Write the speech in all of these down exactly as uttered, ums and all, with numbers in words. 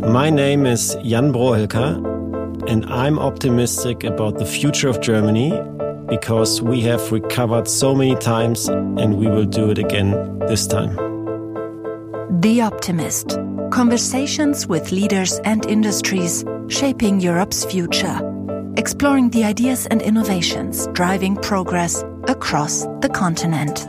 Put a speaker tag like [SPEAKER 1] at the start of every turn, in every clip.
[SPEAKER 1] My name is Jan Brohilker, and I'm optimistic about the future of Germany because we have recovered so many times and we will do it again this time.
[SPEAKER 2] The Optimist. Conversations with leaders and industries shaping Europe's future. Exploring the ideas and innovations driving progress across the continent.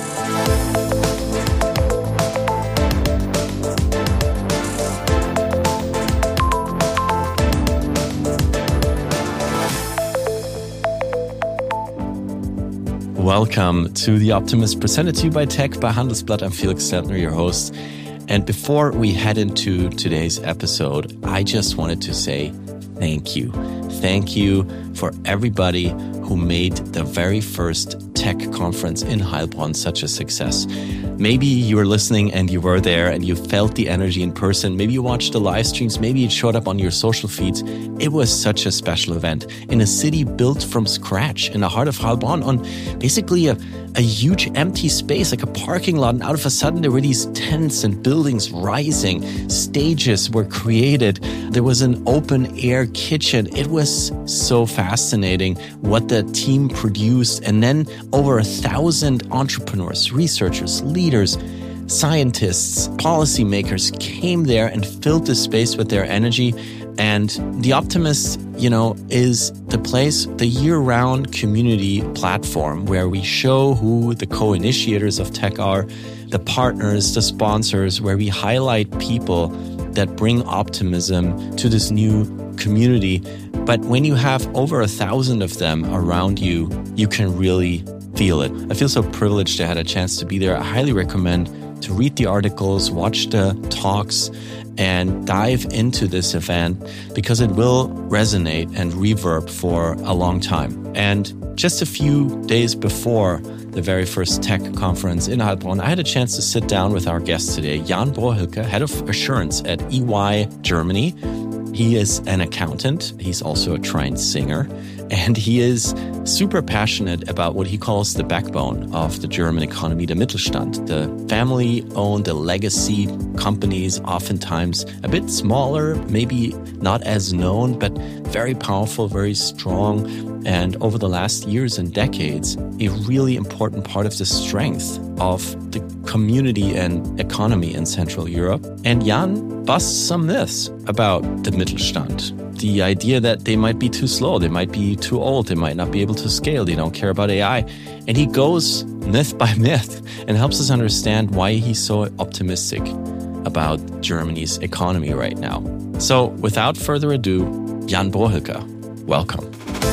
[SPEAKER 3] Welcome to The Optimist, presented to you by Tech by Handelsblatt. I'm Felix Steltner, your host. And before we head into today's episode, I just wanted to say thank you. Thank you for everybody who made the very first tech conference in Heilbronn such a success. Maybe you were listening and you were there and you felt the energy in person. Maybe you watched the live streams. Maybe it showed up on your social feeds. It was such a special event in a city built from scratch in the heart of Heilbronn on basically a, a huge empty space, like a parking lot. And out of a sudden, there were these tents and buildings rising. Stages were created. There was an open air kitchen. It was so fascinating what the team produced. And then over a thousand entrepreneurs, researchers, leaders, scientists, policymakers came there and filled the space with their energy. And The Optimist, you know, is the place, the year-round community platform where we show who the co-initiators of tech are, the partners, the sponsors, where we highlight people that bring optimism to this new community. But when you have over a thousand of them around you, you can really feel it. I feel so privileged to have had a chance to be there. I highly recommend to read the articles, watch the talks, and dive into this event because it will resonate and reverb for a long time. And just a few days before the very first tech conference in Heilbronn, I had a chance to sit down with our guest today, Jan Brohilker, head of assurance at E Y Germany. He is an accountant. He's also a trained singer. And he is super passionate about what he calls the backbone of the German economy, the Mittelstand, the family-owned, the legacy companies, oftentimes a bit smaller, maybe not as known, but very powerful, very strong. And over the last years and decades, a really important part of the strength of the community and economy in Central Europe. And Jan busts some myths about the Mittelstand. The idea that they might be too slow, they might be too old, they might not be able to scale, they don't care about A I. And he goes myth by myth and helps us understand why he's so optimistic about Germany's economy right now. So without further ado, Jan Brohilker, welcome.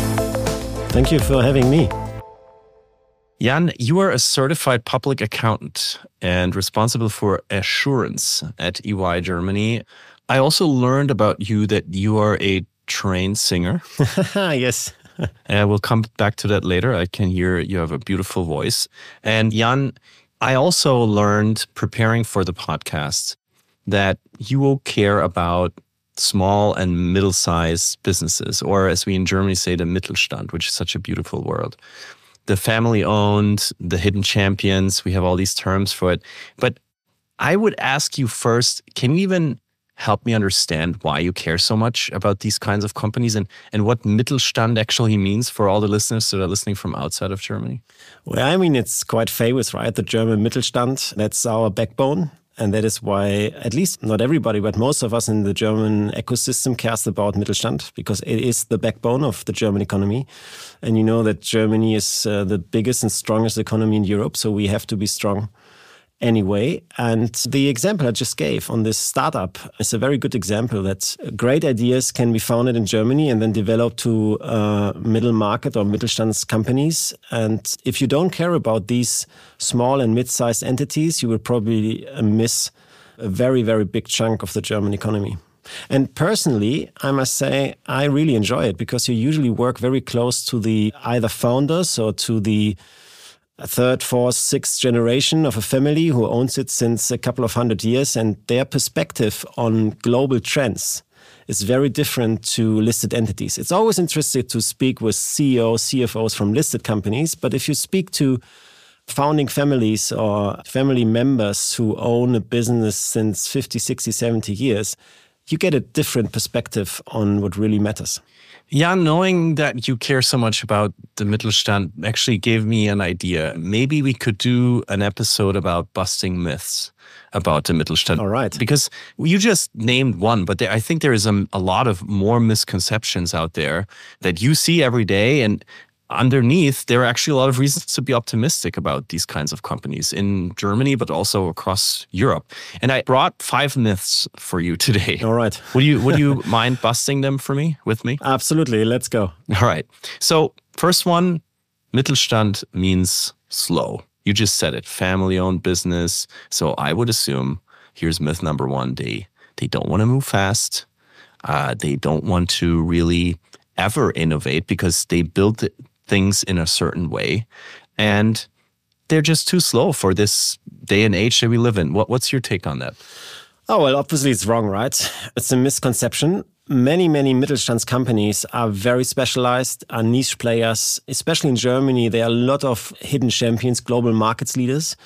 [SPEAKER 1] Thank you for having me.
[SPEAKER 3] Jan, you are a certified public accountant and responsible for assurance at E Y Germany. I also learned about you that you are a trained singer.
[SPEAKER 1] Yes.
[SPEAKER 3] And we'll come back to that later. I can hear you have a beautiful voice. And Jan, I also learned preparing for the podcast that you will care about small and middle-sized businesses, or as we in Germany say, the Mittelstand, which is such a beautiful word. The family-owned, the hidden champions, we have all these terms for it. But I would ask you first, can you even help me understand why you care so much about these kinds of companies and, and what Mittelstand actually means for all the listeners that are listening from outside of Germany?
[SPEAKER 1] Well, I mean, it's quite famous, right? The German Mittelstand, that's our backbone. And that is why, at least not everybody, but most of us in the German ecosystem cares about Mittelstand because it is the backbone of the German economy. And you know that Germany is uh, the biggest and strongest economy in Europe, so we have to be strong anyway. And the example I just gave on this startup is a very good example that great ideas can be founded in Germany and then developed to uh, middle market or Mittelstands companies. And if you don't care about these small and mid-sized entities, you will probably miss a very, very big chunk of the German economy. And personally, I must say, I really enjoy it because you usually work very close to the either founders or to the third, fourth, sixth generation of a family who owns it since a couple of hundred years, and their perspective on global trends is very different to listed entities. It's always interesting to speak with C E Os, C F Os from listed companies, but if you speak to founding families or family members who own a business since fifty, sixty, seventy years, you get a different perspective on what really matters.
[SPEAKER 3] Yeah, knowing that you care so much about the Mittelstand actually gave me an idea. Maybe we could do an episode about busting myths about the Mittelstand.
[SPEAKER 1] All right.
[SPEAKER 3] Because you just named one, but there, I think there is a, a lot of more misconceptions out there that you see every day. And underneath, there are actually a lot of reasons to be optimistic about these kinds of companies in Germany, but also across Europe. And I brought five myths for you today.
[SPEAKER 1] All right.
[SPEAKER 3] Would you would you mind busting them for me, with me?
[SPEAKER 1] Absolutely. Let's go.
[SPEAKER 3] All right. So first one, Mittelstand means slow. You just said it, family-owned business. So I would assume, here's myth number one, they, they don't want to move fast. Uh, they don't want to really ever innovate because they build things in a certain way, and they're just too slow for this day and age that we live in. What, what's your take on that?
[SPEAKER 1] Oh, well, obviously it's wrong, right? It's a misconception. Many, many Mittelstands companies are very specialized, are niche players. Especially in Germany, there are a lot of hidden champions, global markets leaders.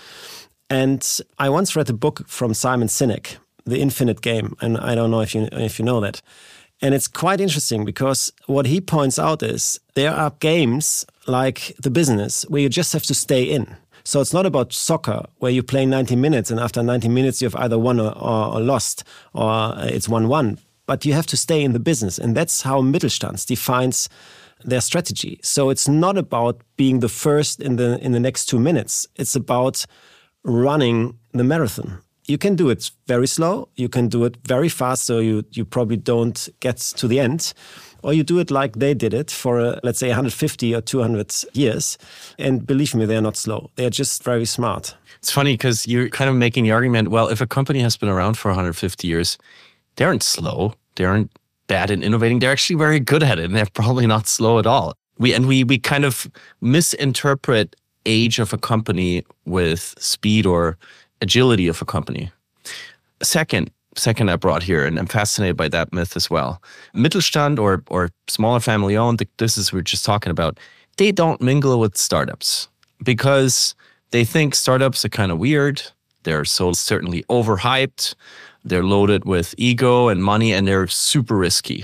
[SPEAKER 1] And I once read a book from Simon Sinek, The Infinite Game, and I don't know if you if you know that. And it's quite interesting because what he points out is there are games like the business where you just have to stay in. So it's not about soccer where you play ninety minutes and after ninety minutes you've either won or, or, or lost or it's one one. But you have to stay in the business. And that's how Mittelstand defines their strategy. So it's not about being the first in the in the next two minutes. It's about running the marathon. You can do it very slow, you can do it very fast, so you, you probably don't get to the end. Or you do it like they did it for, uh, let's say, one hundred fifty or two hundred years. And believe me, they're not slow. They're just very smart.
[SPEAKER 3] It's funny because you're kind of making the argument, well, if a company has been around for one hundred fifty years, they aren't slow, they aren't bad in innovating, they're actually very good at it, and they're probably not slow at all. We And we, we kind of misinterpret age of a company with speed or agility of a company. Second, second I brought here, and I'm fascinated by that myth as well. Mittelstand or or smaller family owned, this is what we're just talking about, they don't mingle with startups because they think startups are kind of weird. They're so certainly overhyped. They're loaded with ego and money, and they're super risky.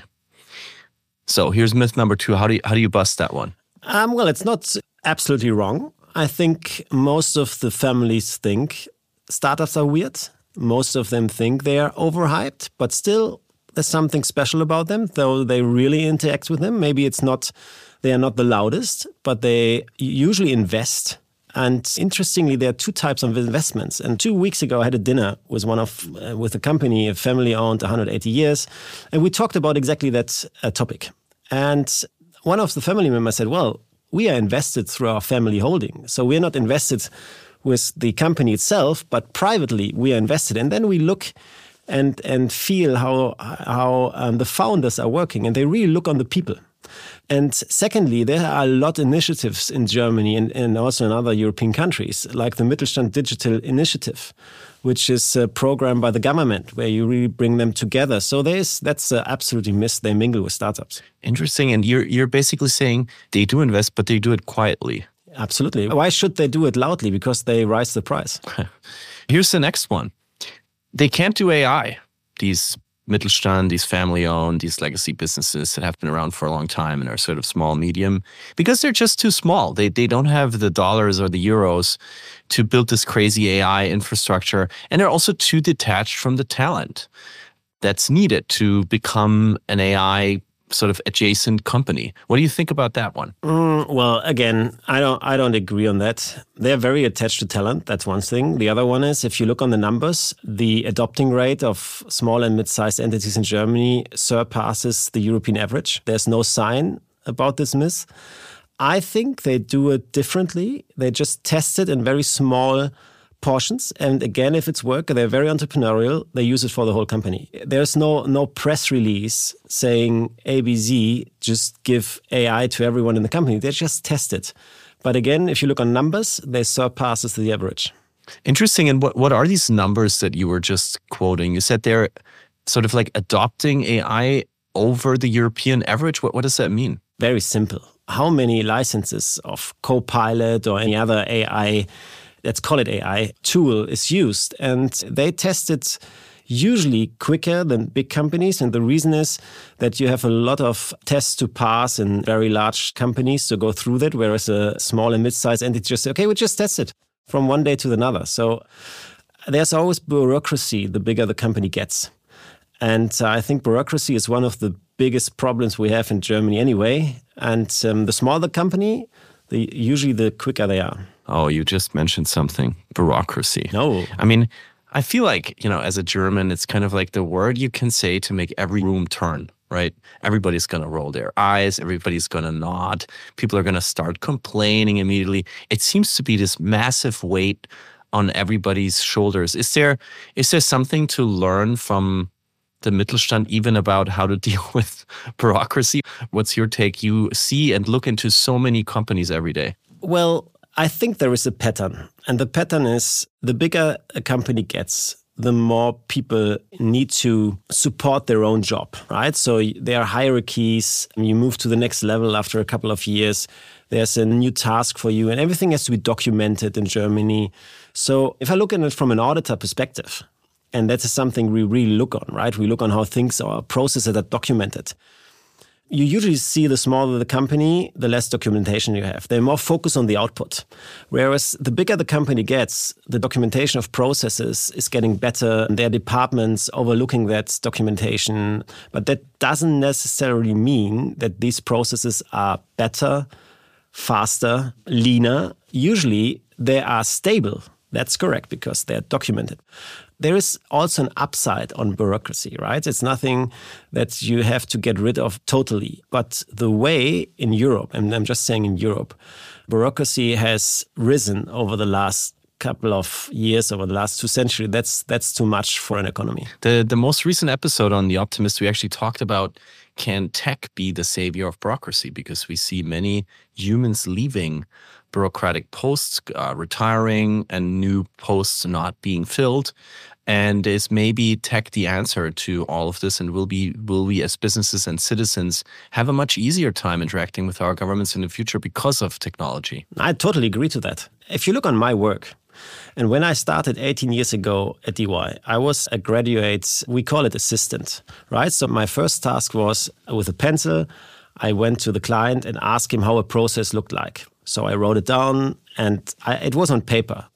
[SPEAKER 3] So here's myth number two. How do you, how do you bust that one?
[SPEAKER 1] Um, well, it's not absolutely wrong. I think most of the families think startups are weird. Most of them think they are overhyped, but still there's something special about them, though they really interact with them. Maybe it's not, they are not the loudest, but they usually invest. And interestingly, there are two types of investments. And two weeks ago, I had a dinner with one of, uh, with a company, a family owned one hundred eighty years. And we talked about exactly that uh, topic. And one of the family members said, well, we are invested through our family holding. So we're not invested with the company itself, but privately we are invested. And then we look and and feel how how um, the founders are working, and they really look on the people. And secondly, there are a lot of initiatives in Germany and, and also in other European countries, like the Mittelstand Digital Initiative, which is a program by the government where you really bring them together. So there's that's uh, absolutely missed. They mingle with startups.
[SPEAKER 3] Interesting. And you're you're basically saying they do invest, but they do it quietly.
[SPEAKER 1] Absolutely. Why should they do it loudly? Because they rise the price.
[SPEAKER 3] Here's the next one. They can't do A I. These Mittelstand, these family-owned, these legacy businesses that have been around for a long time and are sort of small, medium, because they're just too small. They they don't have the dollars or the euros to build this crazy A I infrastructure. And they're also too detached from the talent that's needed to become an A I sort of adjacent company. What do you think about that one?
[SPEAKER 1] Mm, well, again, I don't I don't agree on that. They're very attached to talent. That's one thing. The other one is, if you look on the numbers, the adopting rate of small and mid-sized entities in Germany surpasses the European average. There's no sign about this myth. I think they do it differently. They just test it in very small portions. And again, if it's work, they're very entrepreneurial. They use it for the whole company. There's no no press release saying A B Z, just give A I to everyone in the company. They just test it. But again, if you look on numbers, they surpass the average.
[SPEAKER 3] Interesting. And what, what are these numbers that you were just quoting? You said they're sort of like adopting A I over the European average. What, what does that mean?
[SPEAKER 1] Very simple. How many licenses of Copilot or any other A I, let's call it A I, tool is used? And they tested usually quicker than big companies. And the reason is that you have a lot of tests to pass in very large companies to go through that, whereas a small and mid-sized entity just say, okay, we just test it from one day to another. So there's always bureaucracy the bigger the company gets. And uh, I think bureaucracy is one of the biggest problems we have in Germany anyway. And um, the smaller the company, the usually the quicker they are.
[SPEAKER 3] Oh, you just mentioned something, bureaucracy.
[SPEAKER 1] No.
[SPEAKER 3] I mean, I feel like, you know, as a German, it's kind of like the word you can say to make every room turn, right? Everybody's going to roll their eyes. Everybody's going to nod. People are going to start complaining immediately. It seems to be this massive weight on everybody's shoulders. Is there is there something to learn from the Mittelstand even about how to deal with bureaucracy? What's your take? You see and look into so many companies every day.
[SPEAKER 1] Well, I think there is a pattern. And the pattern is the bigger a company gets, the more people need to support their own job, right? So there are hierarchies. You move to the next level after a couple of years. There's a new task for you and everything has to be documented in Germany. So if I look at it from an auditor perspective, and that is something we really look on, right? We look on how things are processes are documented. You usually see the smaller the company, the less documentation you have. They're more focused on the output. Whereas the bigger the company gets, the documentation of processes is getting better. There are departments overlooking that documentation. But that doesn't necessarily mean that these processes are better, faster, leaner. Usually they are stable. That's correct because they're documented. There is also an upside on bureaucracy, right? It's nothing that you have to get rid of totally. But the way in Europe, and I'm just saying in Europe, bureaucracy has risen over the last couple of years, over the last two centuries. That's that's too much for an economy.
[SPEAKER 3] The the most recent episode on The Optimist, we actually talked about, can tech be the savior of bureaucracy? Because we see many humans leaving bureaucratic posts, uh, retiring, and new posts not being filled. And is maybe tech the answer to all of this? And will be will we as businesses and citizens have a much easier time interacting with our governments in the future because of technology?
[SPEAKER 1] I totally agree to that. If you look on my work, and when I started eighteen years ago at E Y, I was a graduate, we call it assistant, right? So my first task was with a pencil, I went to the client and asked him how a process looked like. So I wrote it down and I, it was on paper.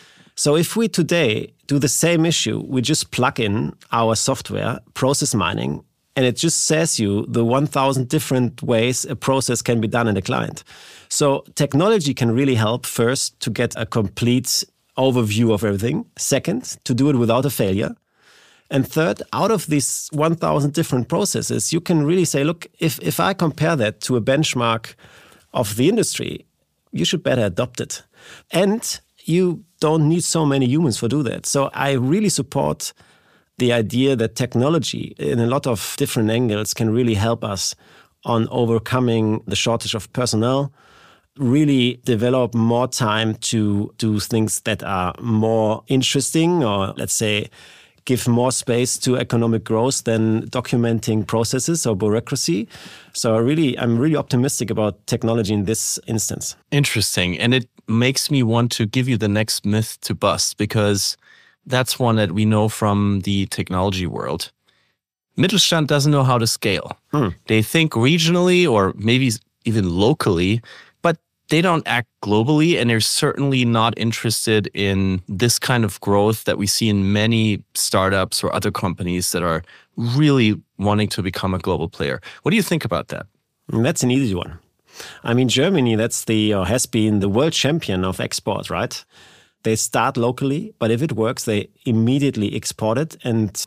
[SPEAKER 1] So if we today do the same issue, we just plug in our software, process mining, and it just says you the one thousand different ways a process can be done in the client. So technology can really help first to get a complete overview of everything. Second, to do it without a failure. And third, out of these one thousand different processes, you can really say, look, if, if I compare that to a benchmark of the industry, you should better adopt it. And you don't need so many humans for do that. So I really support the idea that technology in a lot of different angles can really help us on overcoming the shortage of personnel, really develop more time to do things that are more interesting, or let's say give more space to economic growth than documenting processes or bureaucracy. So I really, I'm really optimistic about technology in this instance.
[SPEAKER 3] Interesting. And it makes me want to give you the next myth to bust, because that's one that we know from the technology world. Mittelstand doesn't know how to scale. Hmm. They think regionally or maybe even locally, but they don't act globally, and they're certainly not interested in this kind of growth that we see in many startups or other companies that are really wanting to become a global player. What do you think about that?
[SPEAKER 1] That's an easy one. I mean, Germany, that's the or has been the world champion of export, right? They start locally, but if it works, they immediately export it. And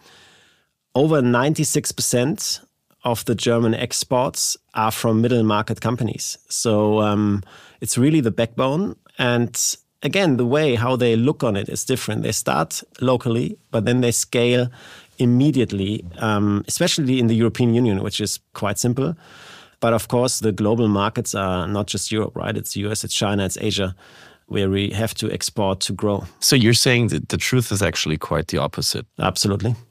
[SPEAKER 1] over ninety-six percent of the German exports are from middle market companies. So um, it's really the backbone. And again, the way how they look on it is different. They start locally, but then they scale immediately, um, especially in the European Union, which is quite simple. But of course, the global markets are not just Europe, right? It's U S, it's China, it's Asia, where we have to export to grow.
[SPEAKER 3] So you're saying that the truth is actually quite the opposite.
[SPEAKER 1] Absolutely.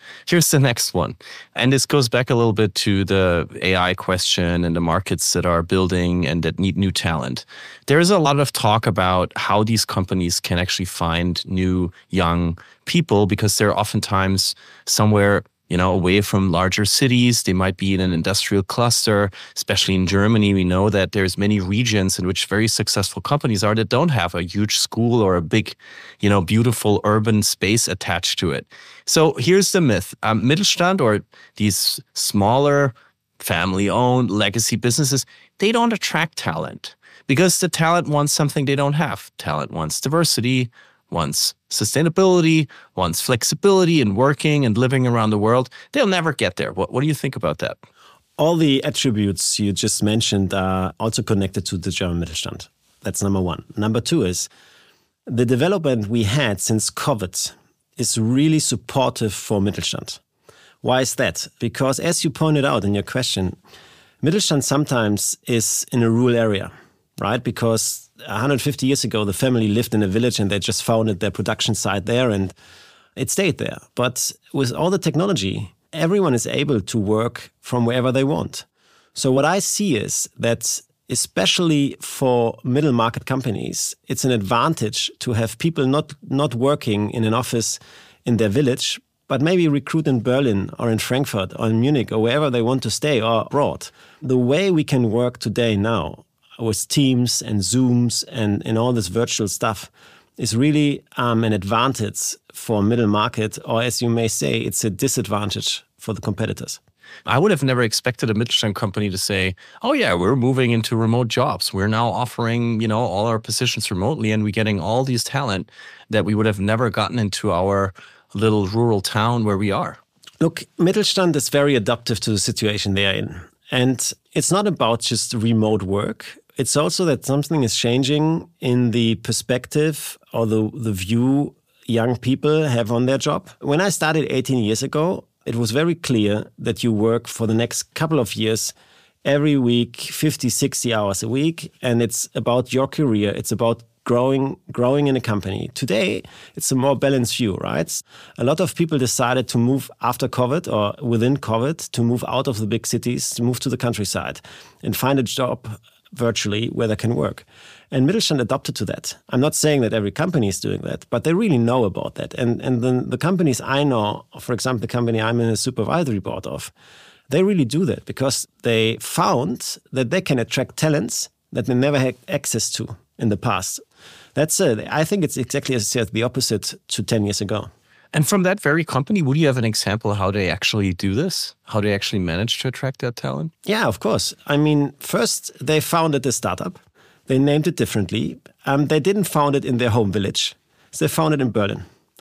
[SPEAKER 3] Here's the next one. And this goes back a little bit to the A I question and the markets that are building and that need new talent. There is a lot of talk about how these companies can actually find new young people because they're oftentimes somewhere, you know, away from larger cities. They might be in an industrial cluster. Especially in Germany, we know that there's many regions in which very successful companies are that don't have a huge school or a big, you know, beautiful urban space attached to it. So here's the myth. Um, Mittelstand, or these smaller family-owned legacy businesses, they don't attract talent because the talent wants something they don't have. Talent wants diversity, wants sustainability, wants flexibility in working and living around the world. They'll never get there. What, what do you think about that?
[SPEAKER 1] All the attributes you just mentioned are also connected to the German Mittelstand. That's number one. Number two is the development we had since COVID is really supportive for Mittelstand. Why is that? Because as you pointed out in your question, Mittelstand sometimes is in a rural area, right? Because one hundred fifty years ago, the family lived in a village and they just founded their production site there and it stayed there. But with all the technology, everyone is able to work from wherever they want. So what I see is that especially for middle market companies, it's an advantage to have people not, not working in an office in their village, but maybe recruit in Berlin or in Frankfurt or in Munich or wherever they want to stay or abroad. The way we can work today now with Teams and Zooms and, and all this virtual stuff is really um, an advantage for middle market, or as you may say, it's a disadvantage for the competitors.
[SPEAKER 3] I would have never expected a Mittelstand company to say, oh yeah, we're moving into remote jobs. We're now offering, you know, all our positions remotely and we're getting all these talent that we would have never gotten into our little rural town where we are.
[SPEAKER 1] Look, Mittelstand is very adaptive to the situation they are in. And it's not about just remote work. It's also that something is changing in the perspective or the, the view young people have on their job. When I started eighteen years ago, it was very clear that you work for the next couple of years, every week, fifty, sixty hours a week. And it's about your career. It's about growing, growing in a company. Today, it's a more balanced view, right? A lot of people decided to move after COVID or within COVID to move out of the big cities, to move to the countryside and find a job virtually where they can work. And Mittelstand adopted to that. I'm not saying that every company is doing that, but they really know about that. And and the, the companies I know, for example, the company I'm in a supervisory board of, they really do that because they found that they can attract talents that they never had access to in the past. That's uh, I think it's exactly as I said, the opposite to ten years ago.
[SPEAKER 3] And from that very company, would you have an example of how they actually do this? How they actually manage to attract that talent?
[SPEAKER 1] Yeah, of course. I mean, first, they founded a startup. They named it differently. Um, they didn't found it in their home village. So they founded it in Berlin.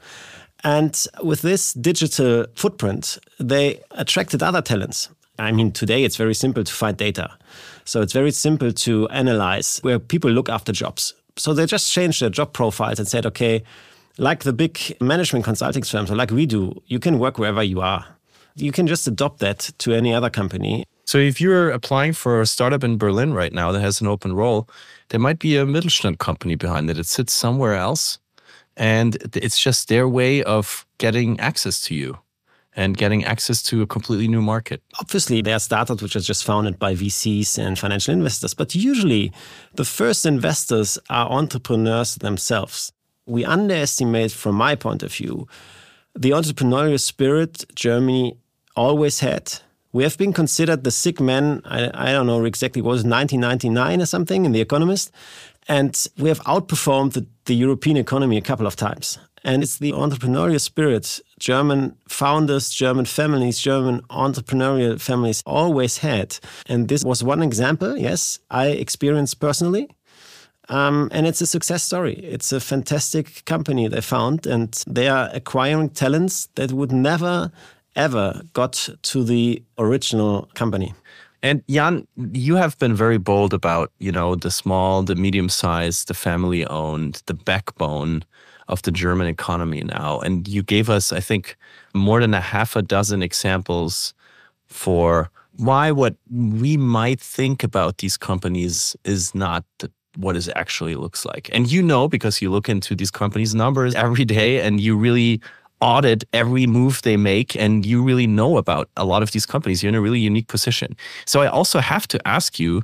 [SPEAKER 1] And with this digital footprint, they attracted other talents. I mean, today it's very simple to find data. So it's very simple to analyze where people look after jobs. So they just changed their job profiles and said, okay, like the big management consulting firms, or like we do, you can work wherever you are. You can just adopt that to any other company.
[SPEAKER 3] So if you're applying for a startup in Berlin right now that has an open role, there might be a Mittelstand company behind it. It sits somewhere else, and it's just their way of getting access to you and getting access to a completely new market.
[SPEAKER 1] Obviously, there are startups which are just founded by V Cs and financial investors, but usually the first investors are entrepreneurs themselves. We underestimate, from my point of view, the entrepreneurial spirit Germany always had. We have been considered the sick man, I, I don't know exactly, what was it, nineteen ninety-nine or something in The Economist? And we have outperformed the, the European economy a couple of times. And it's the entrepreneurial spirit German founders, German families, German entrepreneurial families always had. And this was one example, yes, I experienced personally. Um, and it's a success story. It's a fantastic company they found, and they are acquiring talents that would never, ever got to the original company.
[SPEAKER 3] And Jan, you have been very bold about, you know, the small, the medium-sized, the family-owned, the backbone of the German economy now. And you gave us, I think, more than a half a dozen examples for why what we might think about these companies is not the what it actually looks like. And you know, because you look into these companies' numbers every day and you really audit every move they make, and you really know about a lot of these companies. You're in a really unique position. So I also have to ask you,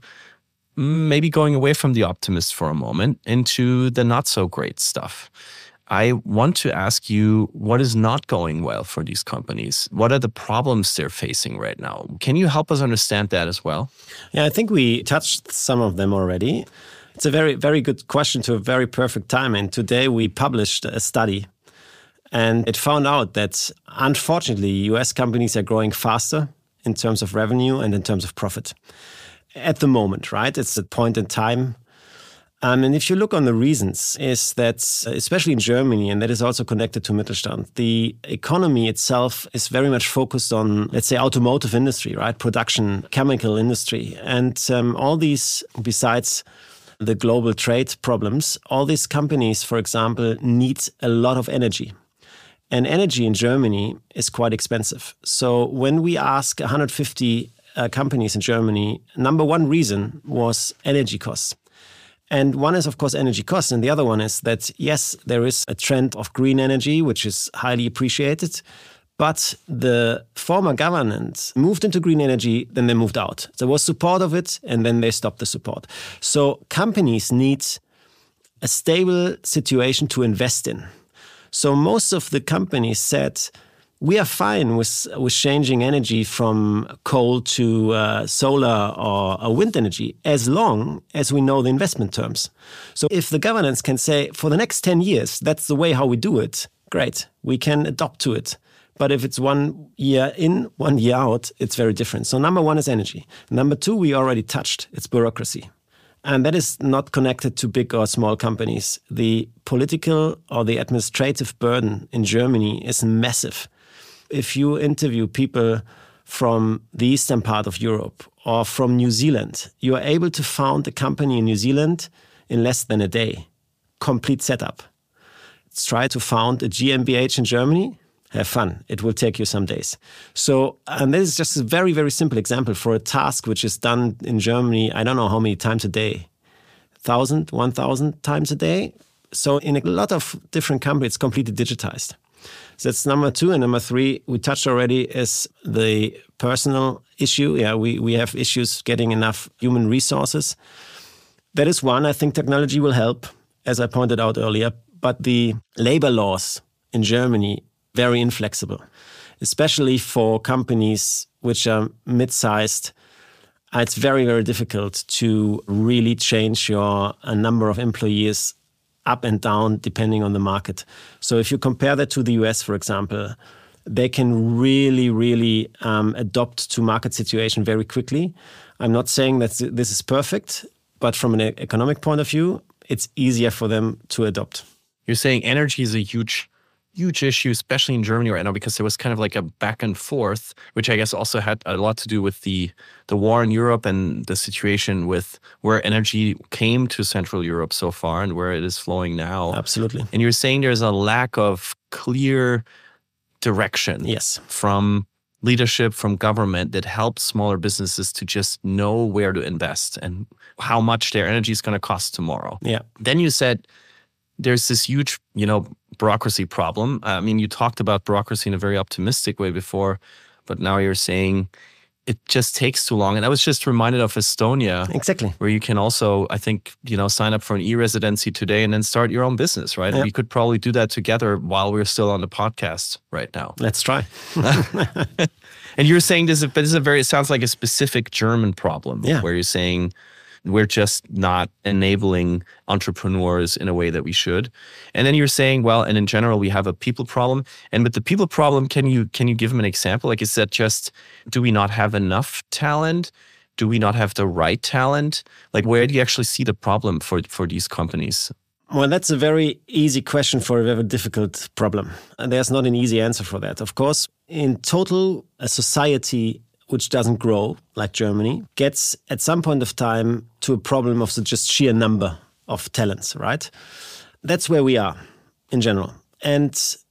[SPEAKER 3] maybe going away from the optimist for a moment into the not so great stuff. I want to ask you, what is not going well for these companies? What are the problems they're facing right now? Can you help us understand that as well?
[SPEAKER 1] Yeah, I think we touched some of them already. It's a very, very good question to a very perfect time. And today we published a study, and it found out that unfortunately, U S companies are growing faster in terms of revenue and in terms of profit at the moment, right? It's a point in time. Um, and if you look on the reasons, is that especially in Germany, and that is also connected to Mittelstand, the economy itself is very much focused on, let's say, automotive industry, right? Production, chemical industry. And um, all these, besides the global trade problems, all these companies, for example, need a lot of energy. And energy in Germany is quite expensive. So when we ask one hundred fifty uh, companies in Germany, number one reason was energy costs. And one is, of course, energy costs. And the other one is that, yes, there is a trend of green energy, which is highly appreciated. But the former government moved into green energy, then they moved out. There was support of it, and then they stopped the support. So companies need a stable situation to invest in. So most of the companies said, we are fine with, with changing energy from coal to uh, solar or, or wind energy as long as we know the investment terms. So if the governance can say, for the next ten years, that's the way how we do it, great, we can adopt to it. But if it's one year in, one year out, it's very different. So number one is energy. Number two, we already touched, it's bureaucracy. And that is not connected to big or small companies. The political or the administrative burden in Germany is massive. If you interview people from the eastern part of Europe or from New Zealand, you are able to found a company in New Zealand in less than a day. Complete setup. Let's try to found a G m B H in Germany. Have fun. It will take you some days. So, and this is just a very, very simple example for a task which is done in Germany, I don't know how many times a day. Thousand, one thousand times a day. So in a lot of different companies, it's completely digitized. So that's number two. And number three, we touched already, is the personal issue. Yeah, we, we have issues getting enough human resources. That is one. I think technology will help, as I pointed out earlier. But the labor laws in Germany, very inflexible, especially for companies which are mid-sized. It's very, very difficult to really change your a number of employees up and down depending on the market. So if you compare that to the U S, for example, they can really, really um, adopt to market situation very quickly. I'm not saying that this is perfect, but from an economic point of view, it's easier for them to adopt.
[SPEAKER 3] You're saying energy is a huge huge issue, especially in Germany right now, because there was kind of like a back and forth, which I guess also had a lot to do with the the war in Europe and the situation with where energy came to Central Europe so far and where it is flowing now.
[SPEAKER 1] Absolutely.
[SPEAKER 3] And you're saying there's a lack of clear direction
[SPEAKER 1] yes.
[SPEAKER 3] from leadership, from government that helps smaller businesses to just know where to invest and how much their energy is going to cost tomorrow.
[SPEAKER 1] Yeah.
[SPEAKER 3] Then you said there's this huge, you know, bureaucracy problem. I mean, you talked about bureaucracy in a very optimistic way before, but now you're saying it just takes too long. And I was just reminded of Estonia.
[SPEAKER 1] Exactly.
[SPEAKER 3] Where you can also, I think, you know, sign up for an e-residency today and then start your own business, right?
[SPEAKER 1] Yeah.
[SPEAKER 3] We could probably do that together while we're still on the podcast right now.
[SPEAKER 1] Let's try.
[SPEAKER 3] And you're saying this is, but this is a very, it sounds like a specific German problem.
[SPEAKER 1] Yeah.
[SPEAKER 3] Where you're saying we're just not enabling entrepreneurs in a way that we should. And then you're saying, well, and in general, we have a people problem. And with the people problem, can you can you give them an example? Like, is that just, do we not have enough talent? Do we not have the right talent? Like, where do you actually see the problem for, for these companies?
[SPEAKER 1] Well, that's a very easy question for a very difficult problem. And there's not an easy answer for that. Of course, in total, a society which doesn't grow, like Germany, gets at some point of time to a problem of the just sheer number of talents, right? That's where we are in general. And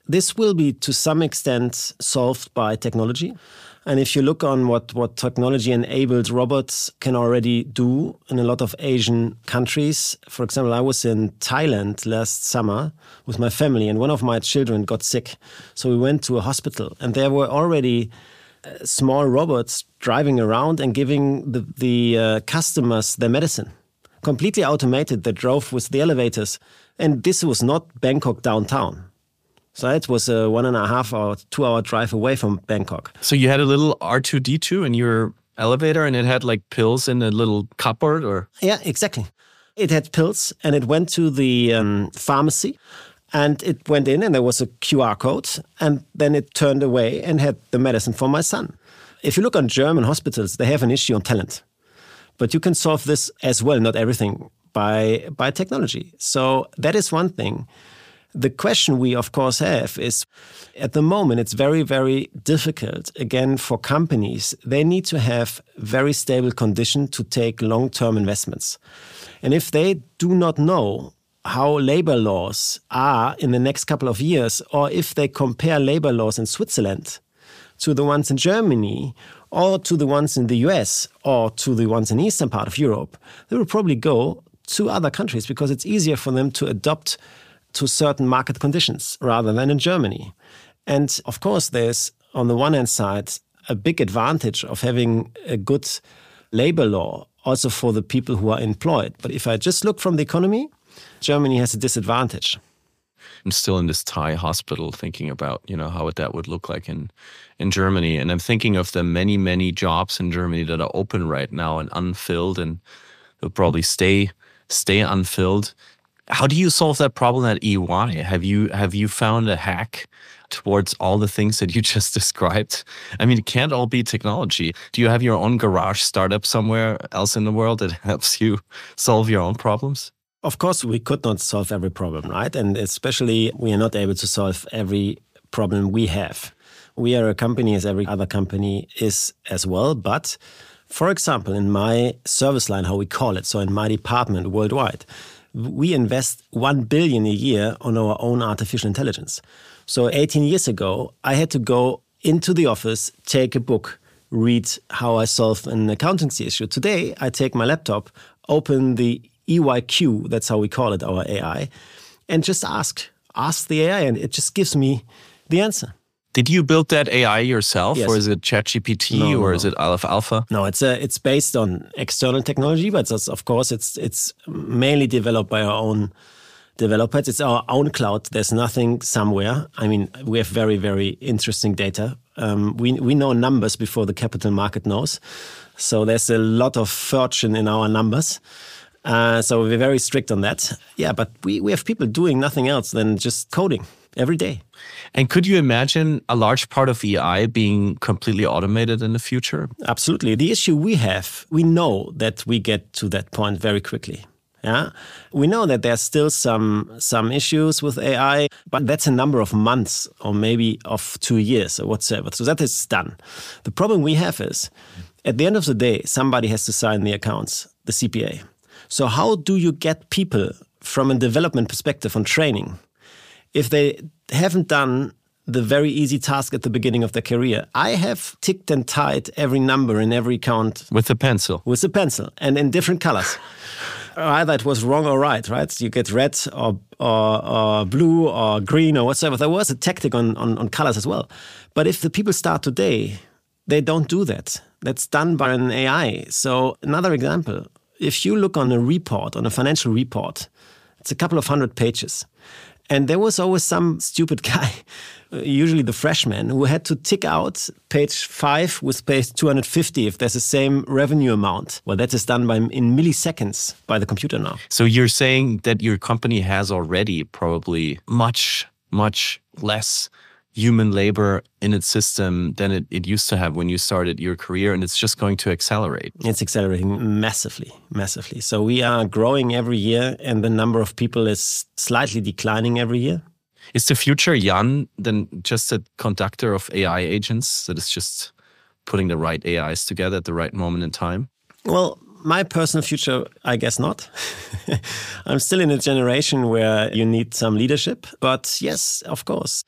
[SPEAKER 1] this will be to some extent solved by technology. And if you look on what, what technology-enabled robots can already do in a lot of Asian countries, for example, I was in Thailand last summer with my family, and one of my children got sick. So we went to a hospital, and there were already uh, small robots driving around and giving the, the uh, customers their medicine. Completely automated, that drove with the elevators. And this was not Bangkok downtown. So it was a one and a half hour, two hour drive away from Bangkok.
[SPEAKER 3] So you had a little R two D two in your elevator and it had like pills in a little cupboard or?
[SPEAKER 1] Yeah, exactly. It had pills and it went to the um, pharmacy and it went in and there was a Q R code and then it turned away and had the medicine for my son. If you look on German hospitals, they have an issue on talent. But you can solve this as well, not everything, by, by technology. So that is one thing. The question we, of course, have is, at the moment, it's very, very difficult, again, for companies. They need to have very stable conditions to take long-term investments. And if they do not know how labor laws are in the next couple of years, or if they compare labor laws in Switzerland to the ones in Germany, or to the ones in the U S, or to the ones in the eastern part of Europe, they will probably go to other countries because it's easier for them to adopt to certain market conditions rather than in Germany. And of course, there's, on the one hand side, a big advantage of having a good labor law also for the people who are employed. But if I just look from the economy, Germany has a disadvantage.
[SPEAKER 3] I'm still in this Thai hospital thinking about, you know, how that would look like in, in Germany. And I'm thinking of the many, many jobs in Germany that are open right now and unfilled, and they'll probably stay stay unfilled. How do you solve that problem at E Y? Have you have you found a hack towards all the things that you just described? I mean, it can't all be technology. Do you have your own garage startup somewhere else in the world that helps you solve your own problems?
[SPEAKER 1] Of course, we could not solve every problem, right? And especially, we are not able to solve every problem we have. We are a company as every other company is as well. But, for example, in my service line, how we call it, so in my department worldwide, we invest one billion a year on our own artificial intelligence. So eighteen years ago, I had to go into the office, take a book, read how I solve an accountancy issue. Today, I take my laptop, open the E Y Q, that's how we call it, our A I, and just ask, ask the A I, and it just gives me the answer.
[SPEAKER 3] Did you build that A I yourself,
[SPEAKER 1] yes.
[SPEAKER 3] or is it ChatGPT,
[SPEAKER 1] no,
[SPEAKER 3] or
[SPEAKER 1] no.
[SPEAKER 3] is it Aleph Alpha?
[SPEAKER 1] No, it's a, it's based on external technology, but it's, of course it's it's mainly developed by our own developers. It's our own cloud. There's nothing somewhere. I mean, we have very, very interesting data. Um, we we know numbers before the capital market knows. So there's a lot of fortune in our numbers. Uh, so we're very strict on that. Yeah, but we, we have people doing nothing else than just coding every day.
[SPEAKER 3] And could you imagine a large part of E I being completely automated in the future?
[SPEAKER 1] Absolutely. The issue we have, we know that we get to that point very quickly. Yeah, we know that there's still some some issues with A I, but that's a number of months or maybe of two years or whatsoever. So that is done. The problem we have is, at the end of the day, somebody has to sign the accounts, the C P A. So how do you get people from a development perspective on training if they haven't done the very easy task at the beginning of their career? I have ticked and tied every number in every account.
[SPEAKER 3] With a pencil.
[SPEAKER 1] With a pencil and in different colors. Either it was wrong or right, right? You get red or, or, or blue or green or whatsoever. There was a tactic on, on, on colors as well. But if the people start today, they don't do that. That's done by an A I. So another example, if you look on a report, on a financial report, it's a couple of hundred pages. And there was always some stupid guy, usually the freshman, who had to tick out page five with page two hundred fifty if there's the same revenue amount. Well, that is done by in milliseconds by the computer now.
[SPEAKER 3] So you're saying that your company has already probably much, much less human labor in its system than it, it used to have when you started your career, and it's just going to accelerate.
[SPEAKER 1] It's accelerating massively, massively. So we are growing every year, and the number of people is slightly declining every year.
[SPEAKER 3] Is the future, Jan, then just a conductor of A I agents that is just putting the right A Is together at the right moment in time?
[SPEAKER 1] Well, my personal future, I guess not. I'm still in a generation where you need some leadership. But yes, of course.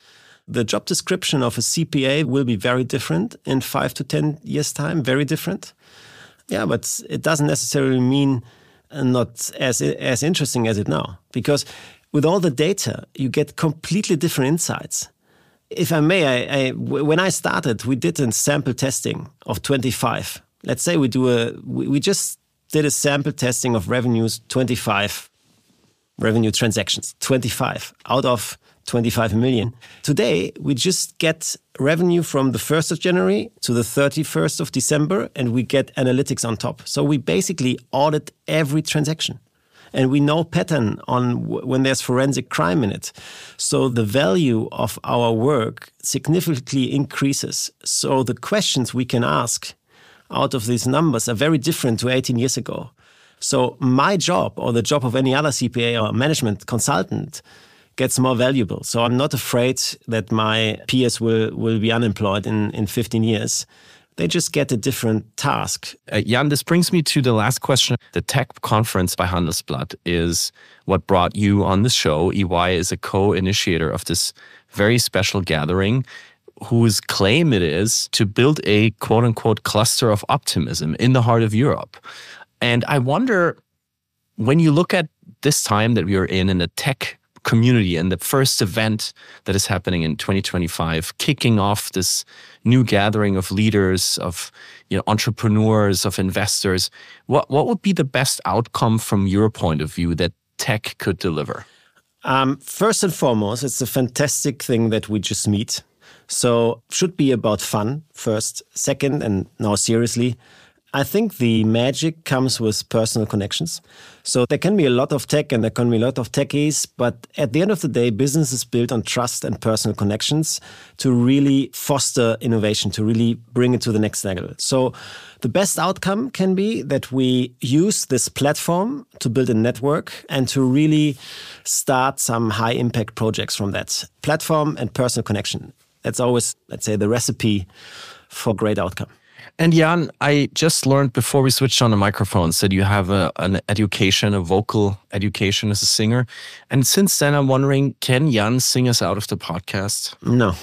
[SPEAKER 1] The job description of a C P A will be very different in five to ten years' time, very different. Yeah, but it doesn't necessarily mean not as as interesting as it now. Because with all the data, you get completely different insights. If I may, I, I, when I started, we did a sample testing of twenty-five. Let's say we do a, we, we just did a sample testing of revenues, twenty-five revenue transactions, twenty-five out of twenty-five million. Today, we just get revenue from the first of January to the thirty-first of December, and we get analytics on top. So we basically audit every transaction. And we know pattern on w- when there's forensic crime in it. So the value of our work significantly increases. So the questions we can ask out of these numbers are very different to eighteen years ago. So my job, or the job of any other C P A or management consultant, gets more valuable. So I'm not afraid that my peers will, will be unemployed in, in fifteen years. They just get a different task.
[SPEAKER 3] Uh, Jan, this brings me to the last question. The tech conference by Handelsblatt is what brought you on the show. E Y is a co-initiator of this very special gathering, whose claim it is to build a quote-unquote cluster of optimism in the heart of Europe. And I wonder, when you look at this time that we are in, in the tech community and the first event that is happening in twenty twenty-five, kicking off this new gathering of leaders, of you know, entrepreneurs, of investors, what, what would be the best outcome from your point of view that tech could deliver?
[SPEAKER 1] Um, first and foremost, it's a fantastic thing that we just meet. So should be about fun first. Second, and now seriously, I think the magic comes with personal connections. So there can be a lot of tech and there can be a lot of techies, but at the end of the day, business is built on trust and personal connections to really foster innovation, to really bring it to the next level. So the best outcome can be that we use this platform to build a network and to really start some high impact projects from that platform and personal connection. That's always, let's say, the recipe for great outcome.
[SPEAKER 3] And Jan, I just learned before we switched on the microphones that you have a, an education, a vocal education as a singer. And since then, I'm wondering, can Jan sing us out of the podcast?
[SPEAKER 1] No,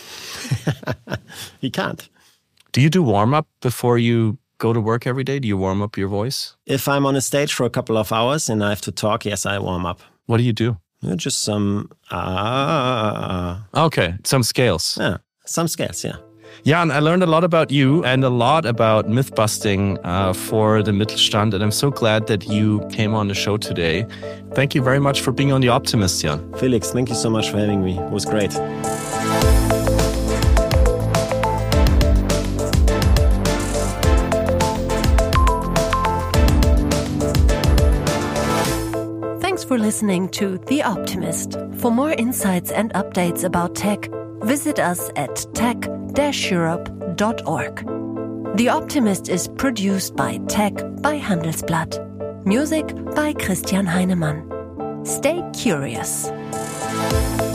[SPEAKER 1] he can't.
[SPEAKER 3] Do you do warm-up before you go to work every day? Do you warm up your voice?
[SPEAKER 1] If I'm on a stage for a couple of hours and I have to talk, yes, I warm up.
[SPEAKER 3] What do you do?
[SPEAKER 1] Just some... ah.
[SPEAKER 3] Okay, some scales.
[SPEAKER 1] Yeah, some scales, yeah.
[SPEAKER 3] Jan, I learned a lot about you and a lot about myth busting uh, for the Mittelstand, and I'm so glad that you came on the show today. Thank you very much for being on The Optimist, Jan.
[SPEAKER 1] Felix, thank you so much for having me. It was great.
[SPEAKER 2] Thanks for listening to The Optimist. For more insights and updates about tech, visit us at tech dash europe dot org. The Optimist is produced by Tech by Handelsblatt. Music by Christian Heinemann. Stay curious.